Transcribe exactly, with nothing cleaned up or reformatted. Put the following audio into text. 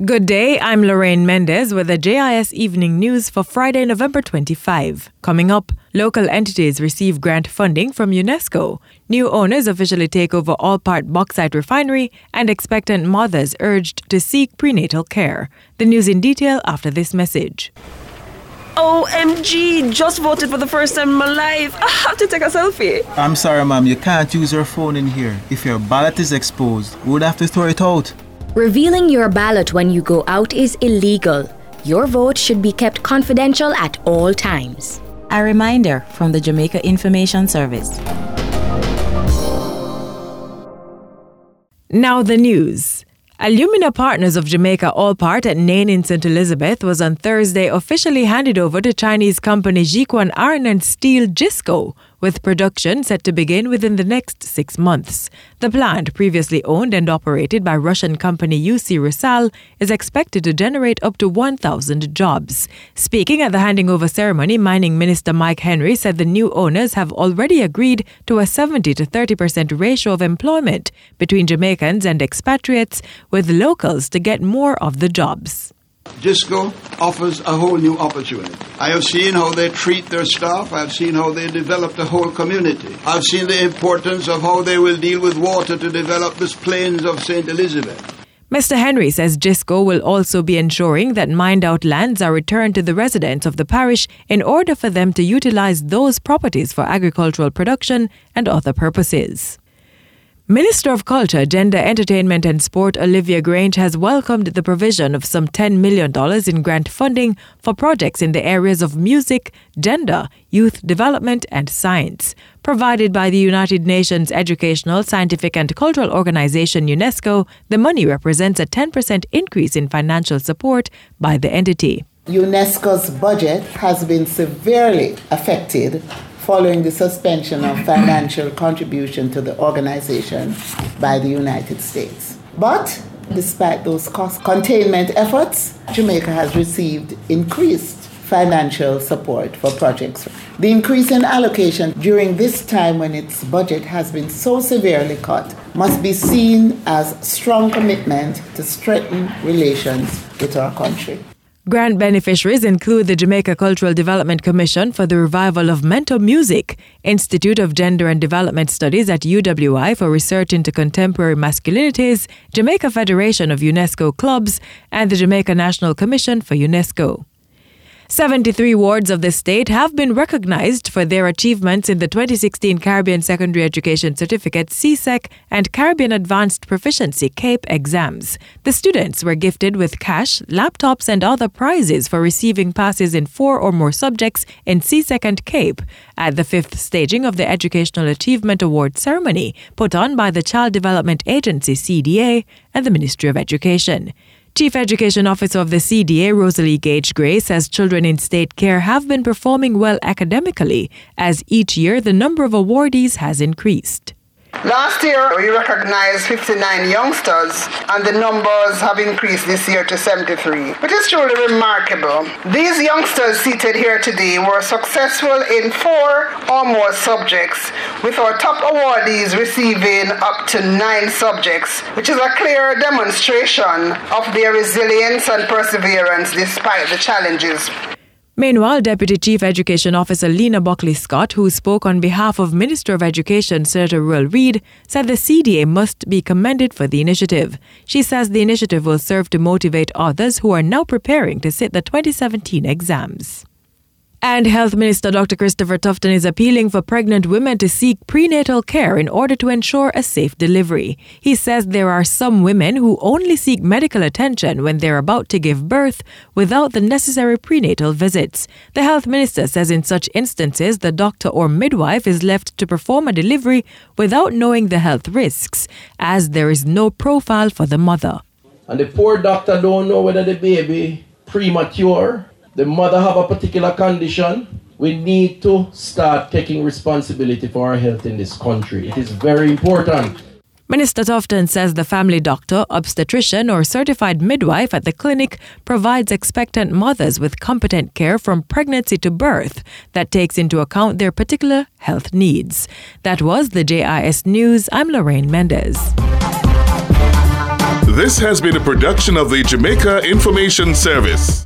Good day, I'm Lorraine Mendez with the J I S Evening News for Friday, November twenty-fifth. Coming up, local entities receive grant funding from UNESCO. New owners officially take over Allpart Bauxite Refinery, and expectant mothers urged to seek prenatal care. The news in detail after this message. O M G, just voted for the first time in my life. I have to take a selfie. I'm sorry, ma'am, you can't use your phone in here. If your ballot is exposed, we would have to throw it out. Revealing your ballot when you go out is illegal. Your vote should be kept confidential at all times. A reminder from the Jamaica Information Service. Now the news. Alumina Partners of Jamaica Allpart at Nain in Saint Elizabeth was on Thursday officially handed over to Chinese company Jiquan Iron and Steel JISCO, with production set to begin within the next six months. The plant, previously owned and operated by Russian company U C Rusal, is expected to generate up to one thousand jobs. Speaking at the handing over ceremony, Mining Minister Mike Henry said the new owners have already agreed to a seventy to thirty percent ratio of employment between Jamaicans and expatriates, with locals to get more of the jobs. JISCO offers a whole new opportunity. I have seen how they treat their staff. I have seen how they develop the whole community. I've seen the importance of how they will deal with water to develop the plains of Saint Elizabeth. Mister Henry says JISCO will also be ensuring that mined-out lands are returned to the residents of the parish in order for them to utilize those properties for agricultural production and other purposes. Minister of Culture, Gender, Entertainment and Sport Olivia Grange has welcomed the provision of some ten million dollars in grant funding for projects in the areas of music, gender, youth development and science. Provided by the United Nations Educational, Scientific and Cultural Organization UNESCO, the money represents a ten percent increase in financial support by the entity. UNESCO's budget has been severely affected following the suspension of financial contribution to the organization by the United States. But despite those cost containment efforts, Jamaica has received increased financial support for projects. The increase in allocation during this time when its budget has been so severely cut must be seen as strong commitment to strengthen relations with our country. Grant beneficiaries include the Jamaica Cultural Development Commission for the Revival of Mento Music, Institute of Gender and Development Studies at U W I for research into contemporary masculinities, Jamaica Federation of UNESCO Clubs, and the Jamaica National Commission for UNESCO. seventy-three wards of the state have been recognized for their achievements in the twenty sixteen Caribbean Secondary Education Certificate C S E C and Caribbean Advanced Proficiency CAPE exams. The students were gifted with cash, laptops and other prizes for receiving passes in four or more subjects in C S E C and CAPE at the fifth staging of the Educational Achievement Award ceremony put on by the Child Development Agency C D A and the Ministry of Education. Chief Education Officer of the C D A, Rosalie Gage Gray, says children in state care have been performing well academically, as each year the number of awardees has increased. Last year, we recognized fifty-nine youngsters, and the numbers have increased this year to seventy-three, which is truly remarkable. These youngsters seated here today were successful in four or more subjects, with our top awardees receiving up to nine subjects, which is a clear demonstration of their resilience and perseverance despite the challenges. Meanwhile, Deputy Chief Education Officer Lena Buckley-Scott, who spoke on behalf of Minister of Education Senator Ruel Reid, said the C D A must be commended for the initiative. She says the initiative will serve to motivate others who are now preparing to sit the twenty seventeen exams. And Health Minister Doctor Christopher Tufton is appealing for pregnant women to seek prenatal care in order to ensure a safe delivery. He says there are some women who only seek medical attention when they're about to give birth without the necessary prenatal visits. The Health Minister says in such instances, the doctor or midwife is left to perform a delivery without knowing the health risks, as there is no profile for the mother. And the poor doctor don't know whether the baby premature, the mother have a particular condition. We need to start taking responsibility for our health in this country. It is very important. Minister Tufton says the family doctor, obstetrician or certified midwife at the clinic provides expectant mothers with competent care from pregnancy to birth that takes into account their particular health needs. That was the J I S News. I'm Lorraine Mendez. This has been a production of the Jamaica Information Service.